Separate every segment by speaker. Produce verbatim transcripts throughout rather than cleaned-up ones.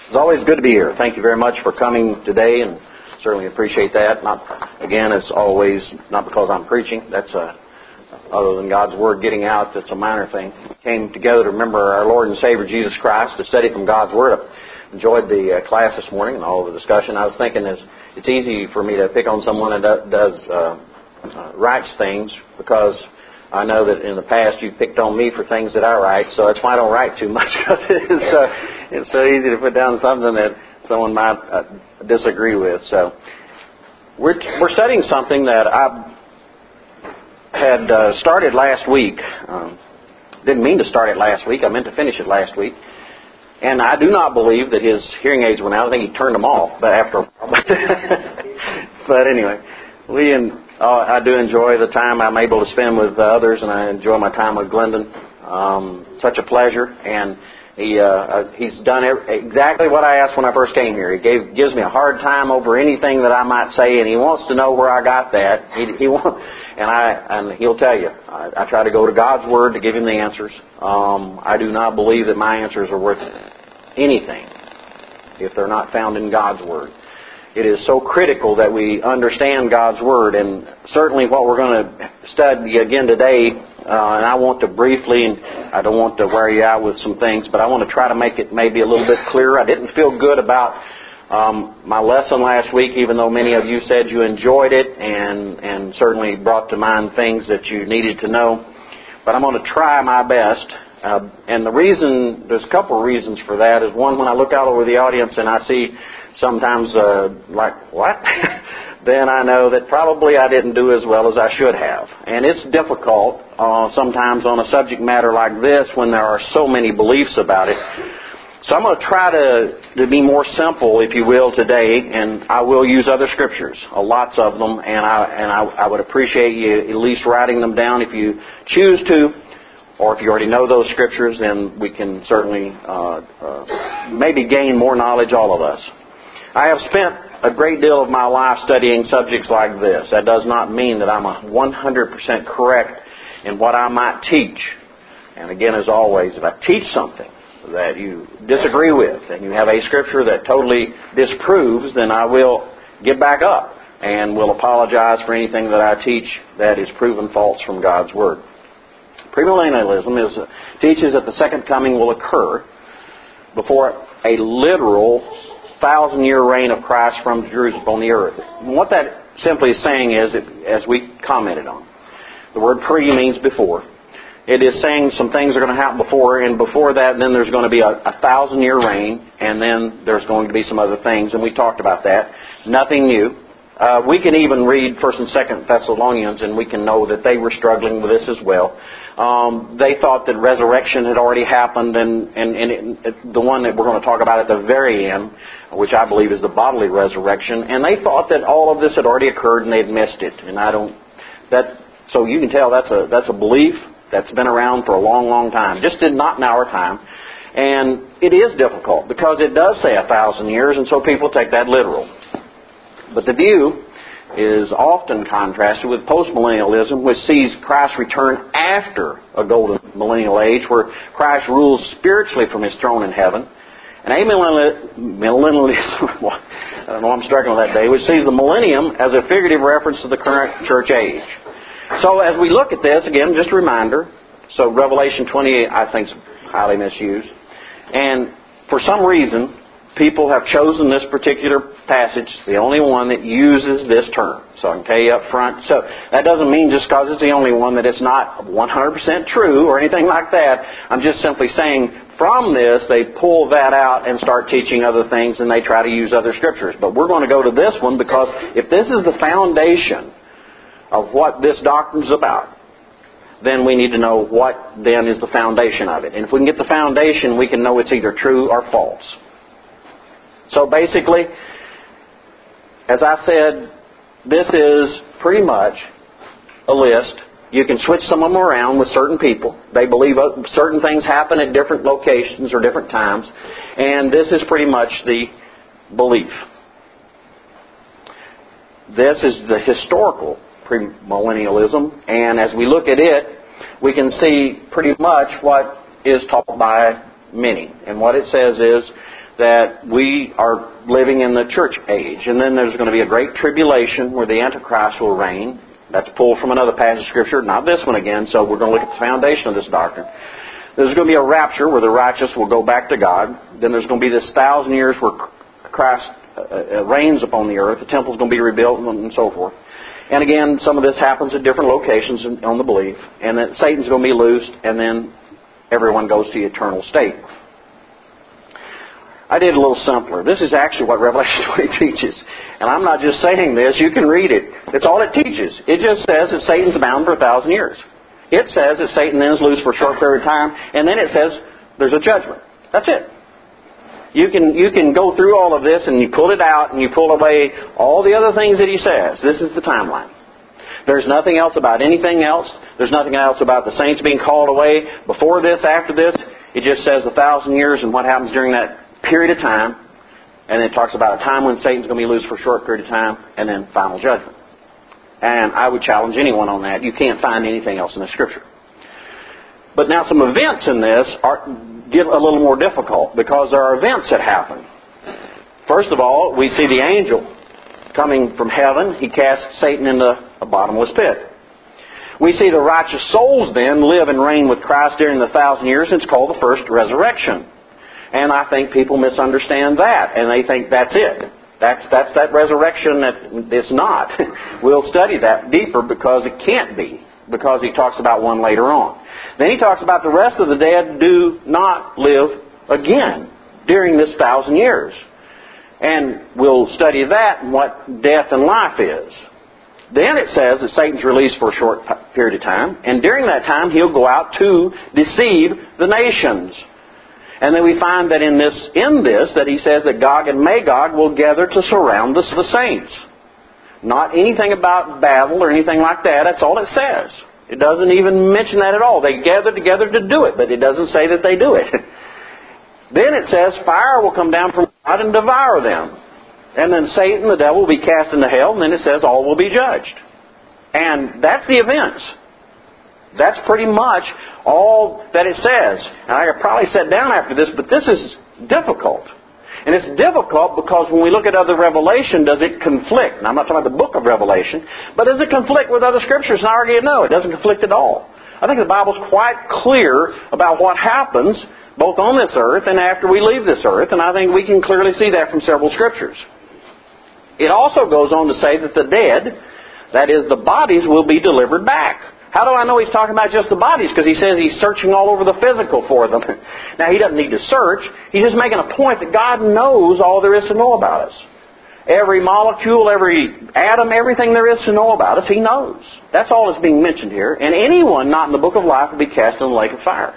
Speaker 1: It's always good to be here. Thank you very much for coming today, and certainly appreciate that. Not again, as always, not because I'm preaching. That's a, other than God's Word getting out, that's a minor thing. We came together to remember our Lord and Savior Jesus Christ, to study from God's Word. I enjoyed the uh, class this morning and all the discussion. I was thinking it's, it's easy for me to pick on someone that does uh, uh, writes things, because I know that in the past you picked on me for things that I write, so that's why I don't write too much, because it's, uh, it's so easy to put down something that someone might uh, disagree with. So we're we're studying something that I had uh, started last week. Um, didn't mean to start it last week. I meant to finish it last week. And I do not believe that his hearing aids went out. I think he turned them off, but after a while. But anyway, we and uh, I do enjoy the time I'm able to spend with uh, others, and I enjoy my time with Glendon. Um, such a pleasure, and he uh, uh, he's done every, exactly what I asked when I first came here. He gave gives me a hard time over anything that I might say, and he wants to know where I got that. He, he wants, and I and he'll tell you. I, I try to go to God's Word to give him the answers. Um, I do not believe that my answers are worth anything if they're not found in God's Word. It is so critical that we understand God's Word, and certainly what we're going to study again today, uh, and I want to briefly, and I don't want to wear you out with some things, but I want to try to make it maybe a little bit clearer. I didn't feel good about um, my lesson last week, even though many of you said you enjoyed it and, and certainly brought to mind things that you needed to know. But I'm going to try my best. Uh, and the reason, there's a couple of reasons for that, is one, when I look out over the audience and I see sometimes uh, like, what? Then I know that probably I didn't do as well as I should have. And it's difficult uh, sometimes on a subject matter like this when there are so many beliefs about it. So I'm going to try to, to be more simple, if you will, today, and I will use other scriptures, uh, lots of them, and I and I, I would appreciate you at least writing them down if you choose to. Or if you already know those scriptures, then we can certainly uh, uh, maybe gain more knowledge, all of us. I have spent a great deal of my life studying subjects like this. That does not mean that I'm a one hundred percent correct in what I might teach. And again, as always, if I teach something that you disagree with and you have a scripture that totally disproves, then I will get back up and will apologize for anything that I teach that is proven false from God's Word. Premillennialism is, uh, teaches that the second coming will occur before a literal thousand-year reign of Christ from Jerusalem on the earth. And what that simply is saying is, as we commented on, the word pre means before. It is saying some things are going to happen before, and before that, then there's going to be a, a thousand-year reign, and then there's going to be some other things, and we talked about that. Nothing new. Uh, we can even read First and Second Thessalonians, and we can know that they were struggling with this as well. Um, they thought that resurrection had already happened, and, and, and it, it, the one that we're going to talk about at the very end, which I believe is the bodily resurrection, and they thought that all of this had already occurred and they'd missed it. And I don't. That so you can tell that's a that's a belief that's been around for a long, long time. Just did not in our time. And it is difficult because it does say a thousand years, and so people take that literal. But the view is often contrasted with postmillennialism, which sees Christ's return after a golden millennial age, where Christ rules spiritually from His throne in heaven. And amillennialism, I don't know, I'm struggling with that day, which sees the millennium as a figurative reference to the current church age. So as we look at this, again, just a reminder, so Revelation twenty-eight, I think, is highly misused. And for some reason, people have chosen this particular passage, the only one that uses this term. So I can tell you up front. So that doesn't mean just because it's the only one that it's not one hundred percent true or anything like that. I'm just simply saying from this they pull that out and start teaching other things, and they try to use other scriptures. But we're going to go to this one because if this is the foundation of what this doctrine is about, then we need to know what then is the foundation of it. And if we can get the foundation, we can know it's either true or false. So basically, as I said, this is pretty much a list. You can switch some of them around with certain people. They believe certain things happen at different locations or different times. And this is pretty much the belief. This is the historical premillennialism. And as we look at it, we can see pretty much what is taught by many. And what it says is that we are living in the church age. And then there's going to be a great tribulation where the Antichrist will reign. That's pulled from another passage of Scripture, not this one again, so we're going to look at the foundation of this doctrine. There's going to be a rapture where the righteous will go back to God. Then there's going to be this thousand years where Christ uh, reigns upon the earth. The temple's going to be rebuilt and so forth. And again, some of this happens at different locations on the belief. And that Satan's going to be loosed, and then everyone goes to the eternal state. I did it a little simpler. This is actually what Revelation twenty teaches. And I'm not just saying this. You can read it. It's all it teaches. It just says that Satan's bound for a thousand years. It says that Satan then is loose for a short period of time. And then it says there's a judgment. That's it. You can you can go through all of this and you pull it out and you pull away all the other things that he says. This is the timeline. There's nothing else about anything else. There's nothing else about the saints being called away before this, after this. It just says a thousand years and what happens during that period of time. And it talks about a time when Satan's going to be loose for a short period of time and then final judgment. And I would challenge anyone on that. You can't find anything else in the Scripture. But now some events in this are get a little more difficult because there are events that happen. First of all, we see the angel coming from heaven. He casts Satan into a bottomless pit. We see the righteous souls then live and reign with Christ during the thousand years. It's called the first resurrection. And I think people misunderstand that, and they think that's it. That's that's that resurrection that it's not. We'll study that deeper because it can't be, because he talks about one later on. Then he talks about the rest of the dead do not live again during this thousand years. And we'll study that and what death and life is. Then it says that Satan's released for a short period of time, and during that time he'll go out to deceive the nations. And then we find that in this, in this, that he says that Gog and Magog will gather to surround the, the saints. Not anything about battle or anything like that. That's all it says. It doesn't even mention that at all. They gather together to do it, but it doesn't say that they do it. Then it says fire will come down from God and devour them. And then Satan, the devil, will be cast into hell, and then it says all will be judged. And that's the events. That's pretty much all that it says. And I could probably sit down after this, but this is difficult. And it's difficult because when we look at other Revelation, does it conflict? And I'm not talking about the book of Revelation, but does it conflict with other Scriptures? And I argue no, it doesn't conflict at all. I think the Bible's quite clear about what happens both on this earth and after we leave this earth, and I think we can clearly see that from several Scriptures. It also goes on to say that the dead, that is, the bodies, will be delivered back. How do I know he's talking about just the bodies? Because he says he's searching all over the physical for them. Now, he doesn't need to search. He's just making a point that God knows all there is to know about us. Every molecule, every atom, everything there is to know about us, He knows. That's all that's being mentioned here. And anyone not in the book of life will be cast in the lake of fire.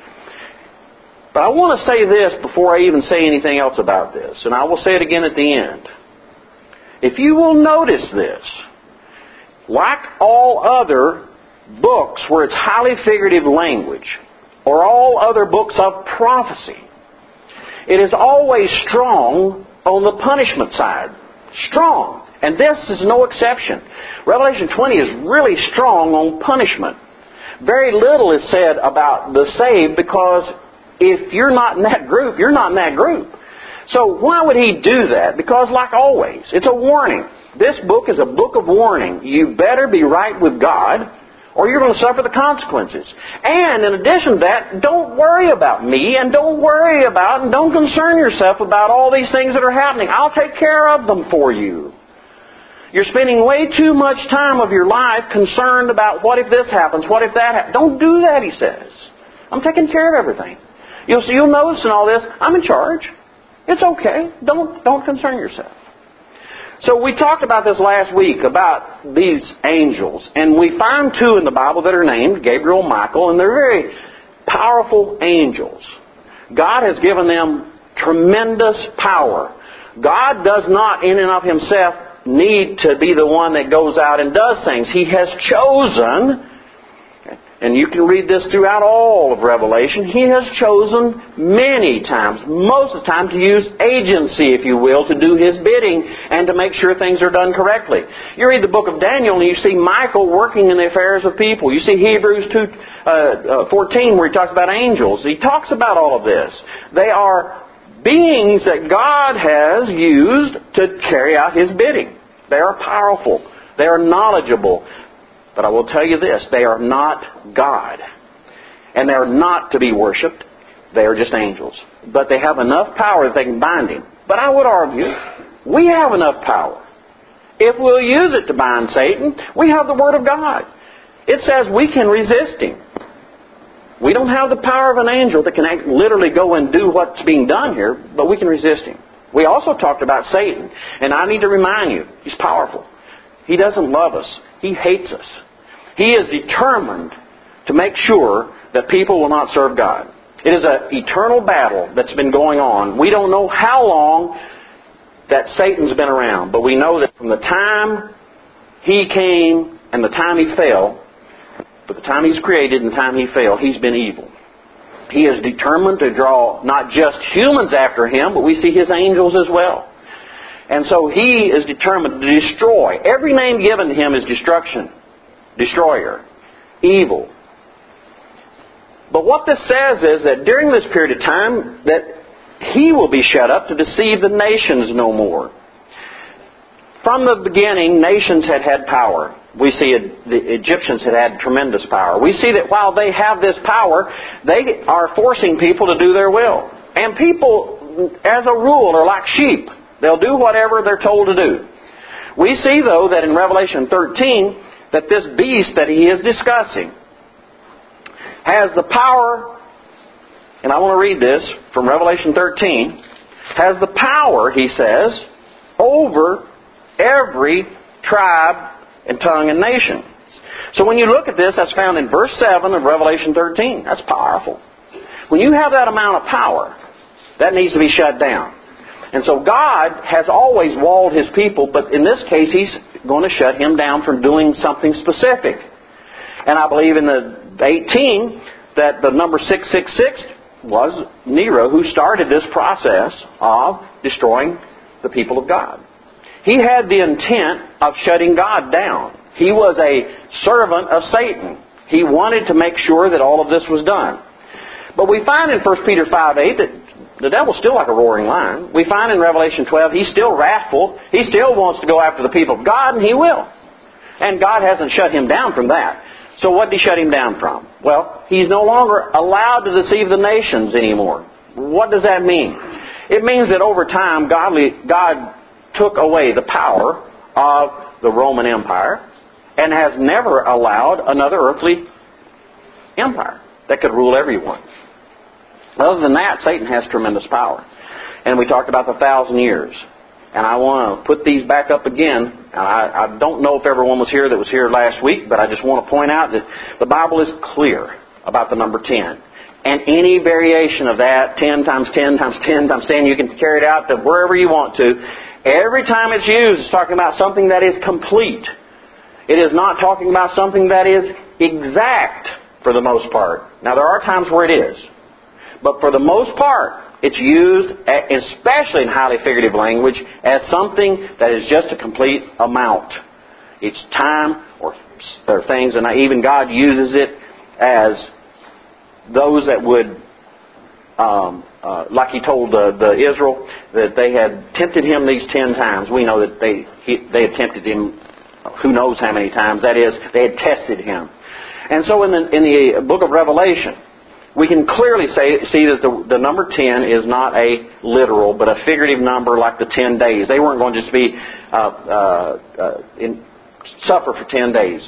Speaker 1: But I want to say this before I even say anything else about this. And I will say it again at the end. If you will notice this, like all other books where it's highly figurative language, or all other books of prophecy, it is always strong on the punishment side. Strong. And this is no exception. Revelation twenty is really strong on punishment. Very little is said about the saved because if you're not in that group, you're not in that group. So why would he do that? Because like always, it's a warning. This book is a book of warning. You better be right with God, or you're going to suffer the consequences. And in addition to that, don't worry about me, and don't worry about, and don't concern yourself about all these things that are happening. I'll take care of them for you. You're spending way too much time of your life concerned about what if this happens, what if that happens. Don't do that, he says. I'm taking care of everything. You'll see, you'll notice in all this, I'm in charge. It's okay. Don't, don't concern yourself. So we talked about this last week, about these angels. And we find two in the Bible that are named, Gabriel and Michael, and they're very powerful angels. God has given them tremendous power. God does not, in and of Himself, need to be the one that goes out and does things. He has chosen, and you can read this throughout all of Revelation, He has chosen many times, most of the time, to use agency, if you will, to do His bidding and to make sure things are done correctly. You read the book of Daniel and you see Michael working in the affairs of people. You see Hebrews two fourteen where he talks about angels. He talks about all of this. They are beings that God has used to carry out His bidding. They are powerful. They are knowledgeable. But I will tell you this, they are not God. And they are not to be worshipped. They are just angels. But they have enough power that they can bind Him. But I would argue, we have enough power. If we'll use it to bind Satan, we have the Word of God. It says we can resist him. We don't have the power of an angel that can act, literally go and do what's being done here, but we can resist him. We also talked about Satan, and I need to remind you, he's powerful. He doesn't love us. He hates us. He is determined to make sure that people will not serve God. It is an eternal battle that's been going on. We don't know how long that Satan's been around, but we know that from the time he came and the time he fell, but the time he's created and the time he fell, he's been evil. He is determined to draw not just humans after him, but we see his angels as well. And so he is determined to destroy. Every name given to him is destruction, destroyer, evil. But what this says is that during this period of time, that he will be shut up to deceive the nations no more. From the beginning, nations had had power. We see it, the Egyptians had had tremendous power. We see that while they have this power, they are forcing people to do their will. And people, as a rule, are like sheep. They'll do whatever they're told to do. We see, though, that in Revelation thirteen, that this beast that he is discussing has the power, and I want to read this from Revelation thirteen, has the power, he says, over every tribe and tongue and nation. So when you look at this, that's found in verse seven of Revelation thirteen. That's powerful. When you have that amount of power, that needs to be shut down. And so God has always walled His people, but in this case He's going to shut him down from doing something specific. And I believe in the eighteen that the number six six six was Nero, who started this process of destroying the people of God. He had the intent of shutting God down. He was a servant of Satan. He wanted to make sure that all of this was done. But we find in First Peter five eight that the devil's still like a roaring lion. We find in Revelation twelve he's still wrathful. He still wants to go after the people of God, and he will. And God hasn't shut him down from that. So what did He shut him down from? Well, he's no longer allowed to deceive the nations anymore. What does that mean? It means that over time, godly, God took away the power of the Roman Empire and has never allowed another earthly empire that could rule everyone. Other than that, Satan has tremendous power. And we talked about the thousand years. And I want to put these back up again. I, I don't know if everyone was here that was here last week, but I just want to point out that the Bible is clear about the number ten. And any variation of that, ten times ten times ten times ten, you can carry it out to wherever you want to. Every time it's used, it's talking about something that is complete. It is not talking about something that is exact for the most part. Now, there are times where it is. But for the most part, it's used, especially in highly figurative language, as something that is just a complete amount. It's time or, or things, and even God uses it as those that would, um, uh, like He told the, the Israel, that they had tempted Him these ten times. We know that they he, they had tempted Him who knows how many times. That is, they had tested Him. And so in the, in the book of Revelation, we can clearly say, see that the, the number ten is not a literal, but a figurative number like the ten days. They weren't going to just be uh, uh, uh, in, suffer for ten days.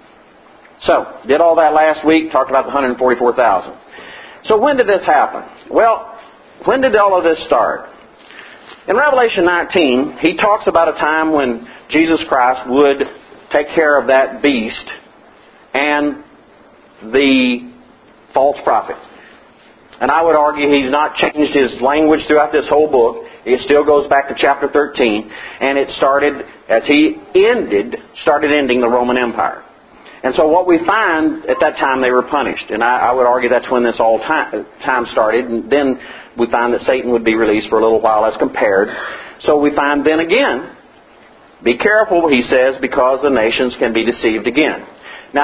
Speaker 1: So, did all that last week, talked about the one hundred forty-four thousand. So when did this happen? Well, when did all of this start? In Revelation nineteen, he talks about a time when Jesus Christ would take care of that beast and the false prophet. And I would argue he's not changed his language throughout this whole book. It still goes back to chapter thirteen. And it started, as he ended, started ending the Roman Empire. And so what we find, at that time they were punished. And I, I would argue that's when this all time, time started. And then we find that Satan would be released for a little while as compared. So we find then again, be careful, he says, because the nations can be deceived again. Now,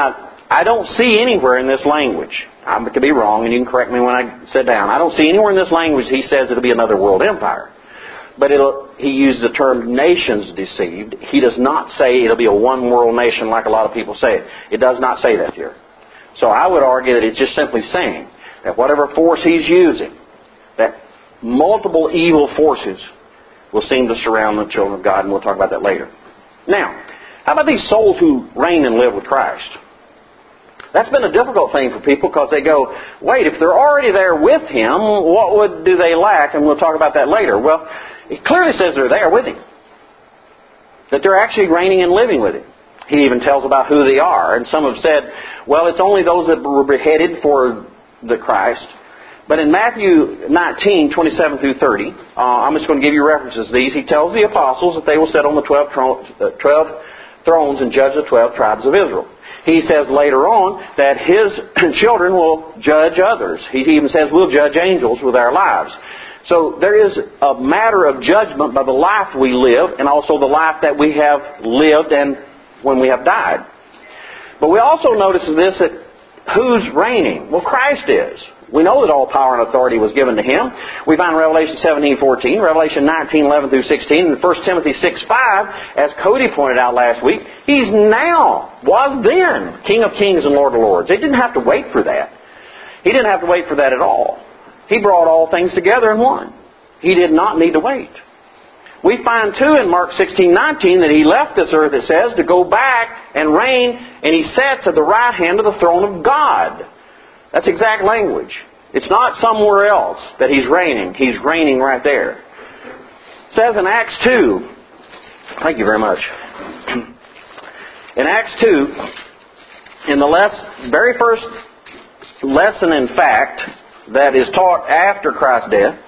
Speaker 1: I don't see anywhere in this language, I could be wrong and you can correct me when I sit down, I don't see anywhere in this language he says it'll be another world empire. But it'll, he used the term nations deceived. He does not say it'll be a one world nation like a lot of people say it. It does not say that here. So I would argue that it's just simply saying that whatever force he's using, that multiple evil forces will seem to surround the children of God, and we'll talk about that later. Now, how about these souls who reign and live with Christ? That's been a difficult thing for people because they go, wait, if they're already there with Him, what would do they lack? And we'll talk about that later. Well, it clearly says they're there with Him. That they're actually reigning and living with Him. He even tells about who they are. And some have said, well, it's only those that were beheaded for the Christ. But in Matthew nineteen, twenty-seven through thirty, uh, I'm just going to give you references to these. He tells the apostles that they will sit on the twelve, tro- uh, twelve thrones and judge the twelve tribes of Israel. He says later on that His children will judge others. He even says we'll judge angels with our lives. So there is a matter of judgment by the life we live and also the life that we have lived and when we have died. But we also notice this, that who's reigning? Well, Christ is. We know that all power and authority was given to Him. We find Revelation seventeen fourteen, Revelation nineteen eleven through sixteen, and First Timothy six five, as Cody pointed out last week, He's now, was then, King of kings and Lord of lords. He didn't have to wait for that. He didn't have to wait for that at all. He brought all things together in one. He did not need to wait. We find too in Mark sixteen nineteen that He left this earth, it says, to go back and reign, and He sits at the right hand of the throne of God. That's exact language. It's not somewhere else that He's reigning. He's reigning right there. It says in Acts two, thank you very much. In Acts two, in the less, very first lesson in fact that is taught after Christ's death,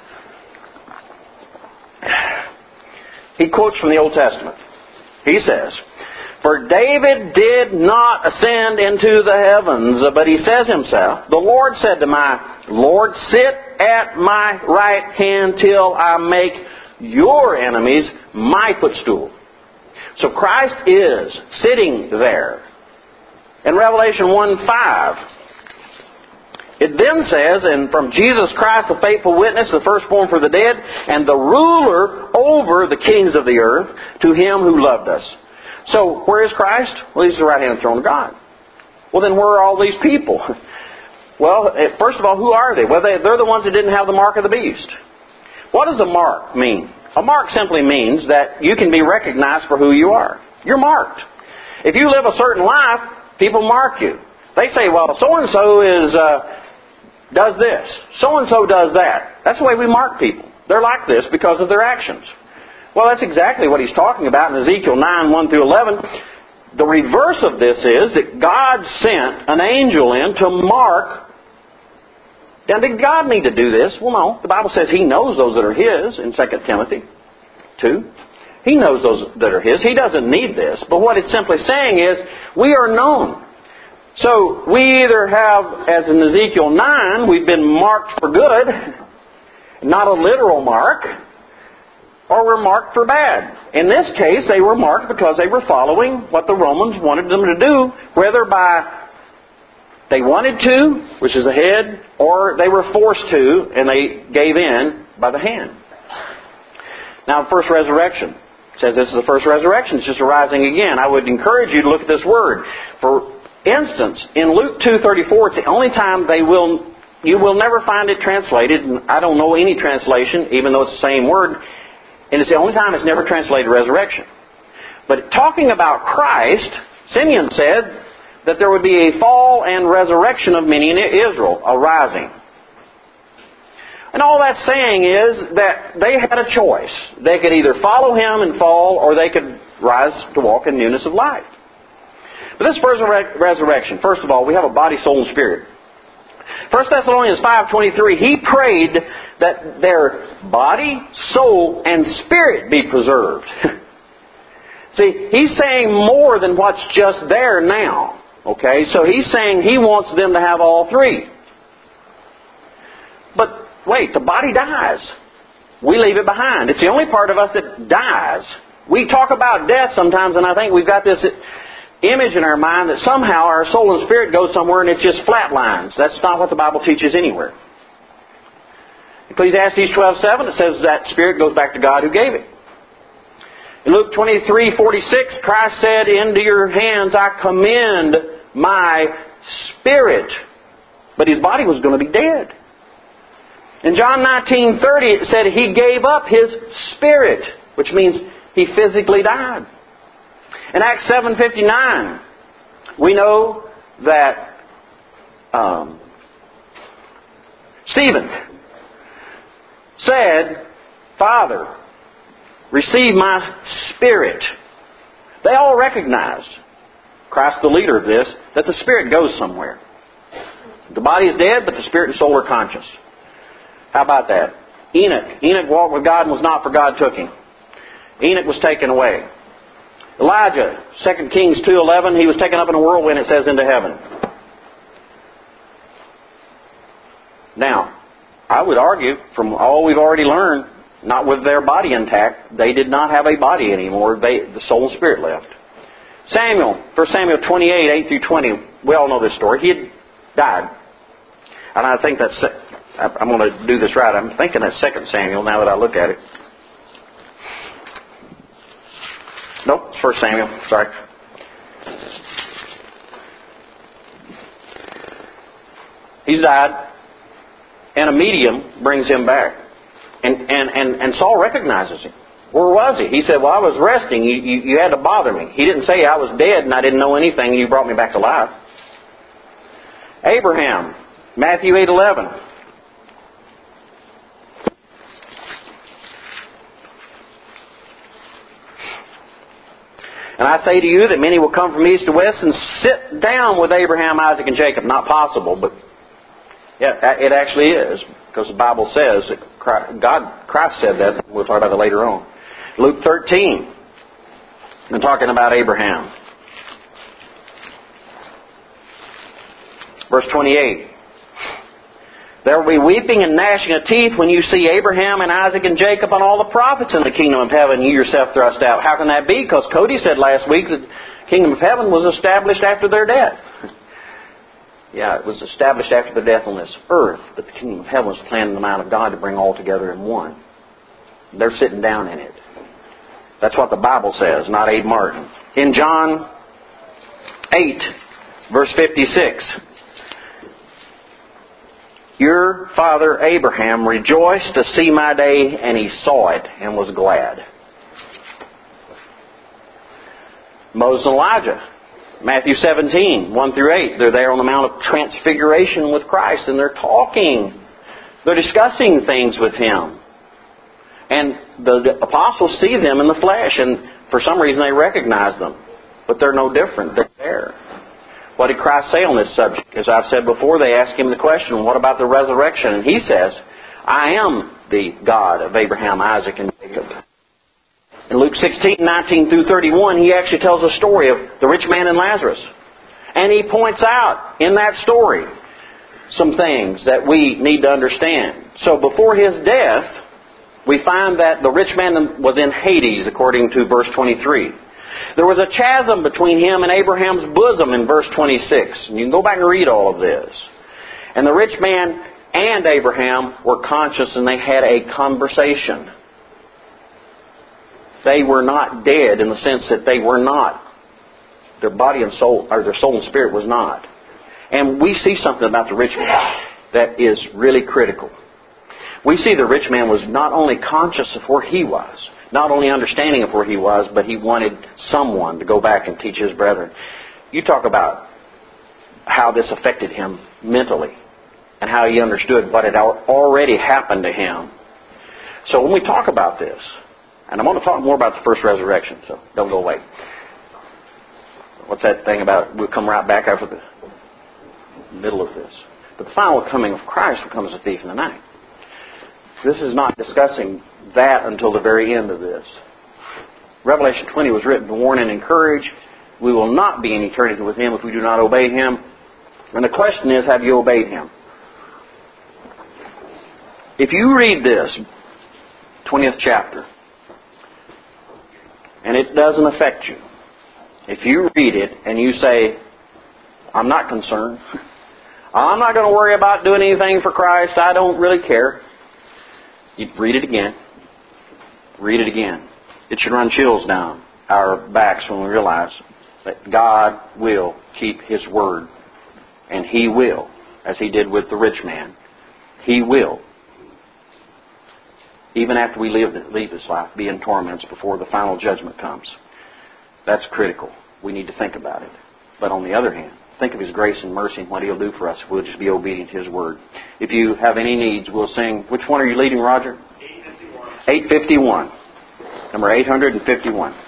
Speaker 1: he quotes from the Old Testament. He says, "For David did not ascend into the heavens, but he says himself, the Lord said to my Lord, sit at my right hand till I make your enemies my footstool." So Christ is sitting there. In Revelation one five, it then says, "And from Jesus Christ, the faithful witness, the firstborn for the dead, and the ruler over the kings of the earth, to Him who loved us." So, where is Christ? Well, He's the right-hand throne of God. Well, then where are all these people? Well, first of all, who are they? Well, they, they're the ones that didn't have the mark of the beast. What does a mark mean? A mark simply means that you can be recognized for who you are. You're marked. If you live a certain life, people mark you. They say, well, so-and-so is uh, does this. So-and-so does that. That's the way we mark people. They're like this because of their actions. Well, that's exactly what he's talking about in Ezekiel nine, one through eleven. The reverse of this is that God sent an angel in to mark. Now, did God need to do this? Well, no. The Bible says He knows those that are His in Second Timothy two. He knows those that are His. He doesn't need this. But what it's simply saying is, we are known. So, we either have, as in Ezekiel nine, we've been marked for good, not a literal mark, or were marked for bad. In this case, they were marked because they were following what the Romans wanted them to do, whether by they wanted to, which is the head, or they were forced to, and they gave in by the hand. Now, the first resurrection. It says this is the first resurrection. It's just arising again. I would encourage you to look at this word. For instance, in Luke two thirty-four, it's the only time they will, you will never find it translated, and I don't know any translation, even though it's the same word. And it's the only time it's never translated resurrection. But talking about Christ, Simeon said that there would be a fall and resurrection of many in Israel, a rising. And all that's saying is that they had a choice. They could either follow Him and fall, or they could rise to walk in newness of life. But this first resurrection, first of all, we have a body, soul, and spirit. First Thessalonians five twenty-three, he prayed that their body, soul, and spirit be preserved. See, he's saying more than what's just there now. Okay, so he's saying he wants them to have all three. But wait, the body dies. We leave it behind. It's the only part of us that dies. We talk about death sometimes, and I think we've got this image in our mind that somehow our soul and spirit go somewhere and it just flatlines. That's not what the Bible teaches anywhere. Ecclesiastes twelve seven, it says that spirit goes back to God who gave it. In Luke twenty-three forty-six, Christ said, into your hands I commend my spirit. But His body was going to be dead. In John nineteen thirty, it said He gave up His spirit, which means He physically died. In Acts seven fifty-nine, we know that um, Stephen said, Father, receive my spirit. They all recognized, Christ the leader of this, that the spirit goes somewhere. The body is dead, but the spirit and soul are conscious. How about that? Enoch. Enoch walked with God and was not, for God took him. Enoch was taken away. Elijah, Second Kings two eleven, he was taken up in a whirlwind, it says, into heaven. Now, I would argue, from all we've already learned, not with their body intact, they did not have a body anymore. They, the soul and spirit left. Samuel, First Samuel twenty-eight, eight through twenty, we all know this story. He had died. And I think that's, I'm going to do this right. I'm thinking that's Second Samuel now that I look at it. Nope, it's First Samuel. Sorry. He's died. And a medium brings him back. And, and, and, and Saul recognizes him. Where was he? He said, well, I was resting. You, you, you had to bother me. He didn't say I was dead and I didn't know anything and you brought me back to life. Abraham, Matthew eight eleven. And I say to you that many will come from east to west and sit down with Abraham, Isaac, and Jacob. Not possible, but yeah, it actually is. Because the Bible says that Christ, God, Christ said that. We'll talk about that later on. Luke thirteen. I'm talking about Abraham. Verse twenty-eight. There will be weeping and gnashing of teeth when you see Abraham and Isaac and Jacob and all the prophets in the kingdom of heaven, you yourself thrust out. How can that be? Because Cody said last week that the kingdom of heaven was established after their death. Yeah, it was established after their death on this earth, but the kingdom of heaven was planned in the mind of God to bring all together in one. They're sitting down in it. That's what the Bible says, not Abe Martin. In John eight, verse fifty-six, your father Abraham rejoiced to see my day, and he saw it and was glad. Moses and Elijah, Matthew seventeen, one through eight. They're there on the Mount of Transfiguration with Christ, and they're talking. They're discussing things with Him. And the, the apostles see them in the flesh, and for some reason they recognize them. But they're no different. They're there. What did Christ say on this subject? As I've said before, they asked Him the question, what about the resurrection? And He says, I am the God of Abraham, Isaac, and Jacob. In Luke sixteen, nineteen through thirty-one, He actually tells a story of the rich man and Lazarus. And He points out in that story some things that we need to understand. So before His death, we find that the rich man was in Hades, according to verse twenty-three. There was a chasm between him and Abraham's bosom in verse twenty-six. And you can go back and read all of this. And the rich man and Abraham were conscious and they had a conversation. They were not dead in the sense that they were not. Their body and soul, or their soul and spirit was not. And we see something about the rich man that is really critical. We see the rich man was not only conscious of where he was, not only understanding of where he was, but he wanted someone to go back and teach his brethren. You talk about how this affected him mentally and how he understood what had already happened to him. So when we talk about this, and I'm going to talk more about the first resurrection, so don't go away. What's that thing about we'll come right back after the middle of this? But the final coming of Christ will come as a thief in the night. This is not discussing that until the very end of this. Revelation twenty was written to warn and encourage. We will not be in eternity with Him if we do not obey Him. And the question is, have you obeyed Him? If you read this, twentieth chapter, and it doesn't affect you, If you read it and you say, I'm not concerned, I'm not going to worry about doing anything for Christ, I don't really care, you read it again. Read it again. It should run chills down our backs when we realize that God will keep His word. And He will, as He did with the rich man. He will, even after we leave, leave this life, be in torments before the final judgment comes. That's critical. We need to think about it. But on the other hand, think of His grace and mercy and what He'll do for us if we'll just be obedient to His word. If you have any needs, we'll sing. Which one are you leading, Roger? eight fifty-one. eight fifty-one. Number eight hundred fifty-one.